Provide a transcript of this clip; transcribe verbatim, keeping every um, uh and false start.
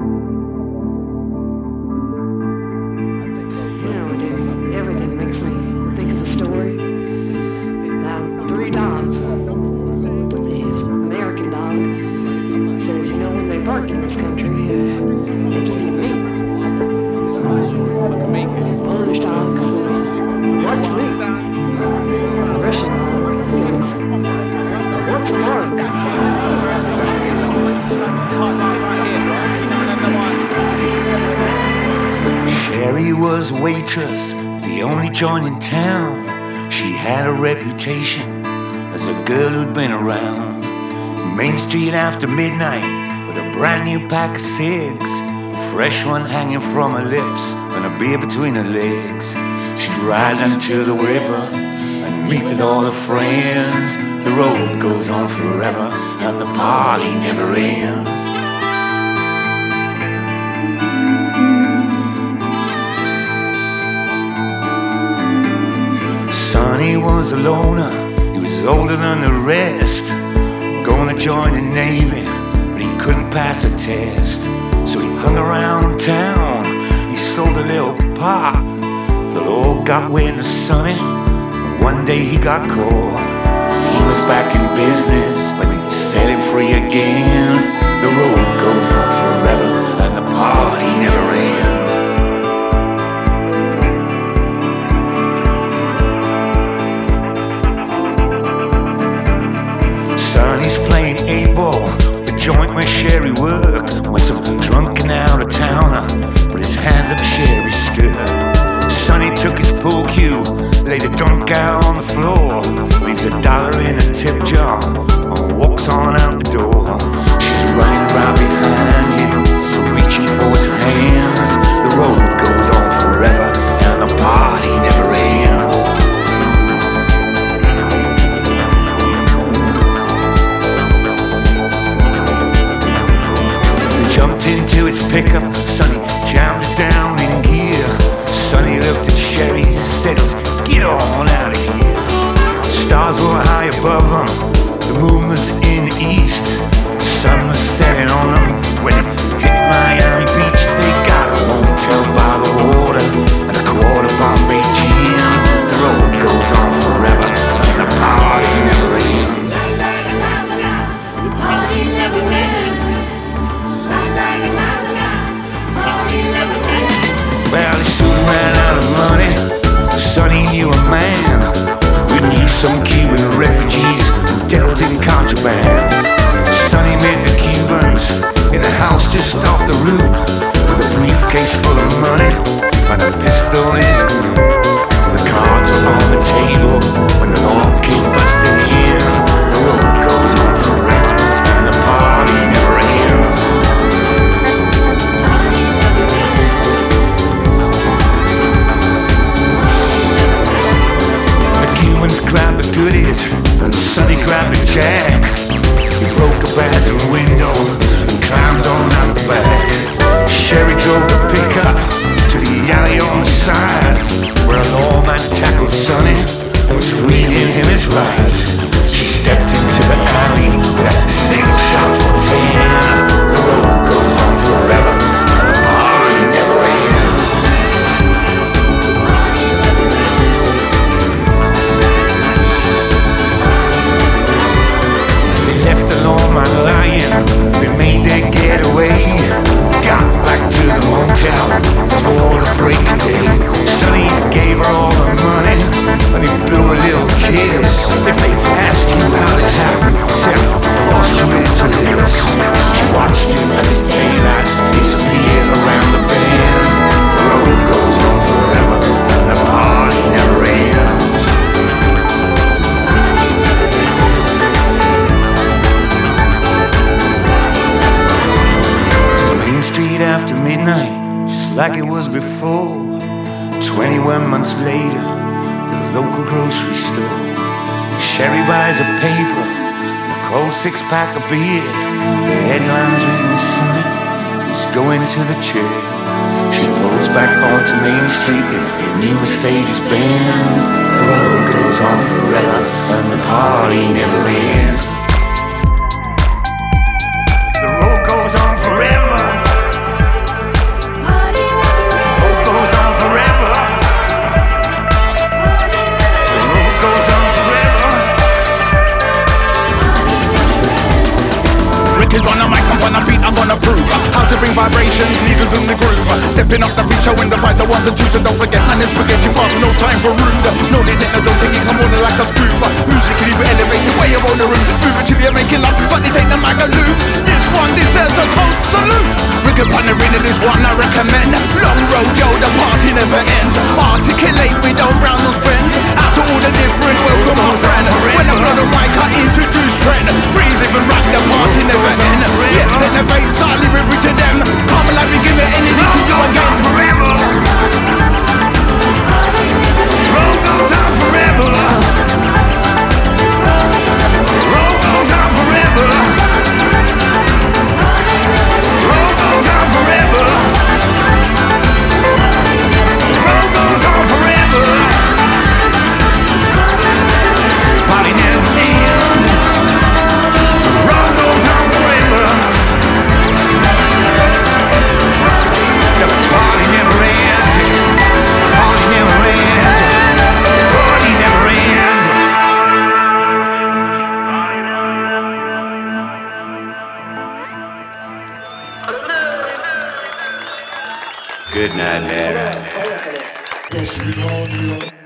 Nowadays, everything makes me think of a story. Now, three dogs. His American dog says, you know, when they bark in this country, uh, they give you meat. Polish dog says, what's meat? Russian dog goes, what's bark? Sherry was a waitress, the only joint in town. She had a reputation as a girl who'd been around Main Street after midnight with a brand new pack of cigs, a fresh one hanging from her lips and a beer between her legs. She'd ride down to the river and meet with all her friends. The road goes on forever and the party never ends. Sonny was a loner, he was older than the rest, gonna join the Navy, but he couldn't pass a test. So he hung around town, he sold a little pot. The Lord got wind of Sonny, and one day he got caught. He was back in business when they set him free again. The road goes on forever and the party never ends. Sonny's playing eight ball, the joint where Sherry worked, when some drunken out-of-towner put his hand up Sherry's skirt. Sonny took his pool cue, laid the drunk out on the floor, leaves a dollar in a tip jar, and walks on out the door. She's running right behind him, reaching for his hands. The road goes on forever, and the party never ends. Jumped into his pickup, Sonny jammed it down in gear. Sonny looked at Sherry, said, let's get on out of here. The stars were high above them, the moon was in the east. The sun was setting on them when it hit Miami Beach. They got a motel by the water and a quarter Bombay gin. The road goes on forever and the party never ends. The party never ends. Well, he soon ran out of money. Sonny knew a man who knew some Cuban refugees who dealt in contraband. Sonny met the Cubans in a house just off the route, with a briefcase full of money and a pistol in his boot. The cards were on the table when the law came busting in. The road goes on forever and the party never ends. Cubans grabbed the goodies and Sonny grabbed a jack. He broke a bathroom window and climbed on out the back. Sherry drove the pickup to the alley on the side, where a lawman tackled Sonny and was reading him his rights. She stepped into the alley with a single shot for ten. The road goes on forever and the party never ends. Left the lawman lying, they made their getaway. Got back to the motel before the break of day. Sonny gave her all the money and he blew a little kiss. If they ask you how this happened, said I forced you into this. She watched him as his taillights disappeared around the bend. The road goes on forever and the party never ends. Street after midnight, just like it was before. Twenty-one months later, the local grocery store. Sherry buys a paper, a cold six-pack of beer. The headlines reading Sonny is going to the church. She pulls back onto Main Street in a new Mercedes Benz. The road goes on forever and the party never ends. The road goes on forever Wicked on the mic, I'm gonna beat, I'm gonna prove how to bring vibrations, needles in the groove. Stepping off the feet, showing the fight, the ones and twos. And don't forget, man, it's spaghetti fast, no time for rude. No, this ain't no don't think it come on like a spoof. Musically we elevate the way of on the room. Spiritually you're making love, but this ain't the Magaluf. This one deserves a toast salute. Wicked on the arena, this one I recommend. Long road, yo, the party never ends. Articulate, we don't round those bends. Out to all the different, welcome my friend. When I blow the mic, I introduce trend. Free live and rock, the party never ends. Yeah, let the bass start lyric to them. Come like we give it anything to you again. Forever. Roll goes on forever. Roll goes on forever. Roll goes on forever. Roll goes on forever. Party never ends. Roll goes on forever. The party never ends. Party never ends. Party never ends. Good night, Dad. Yes, we know you.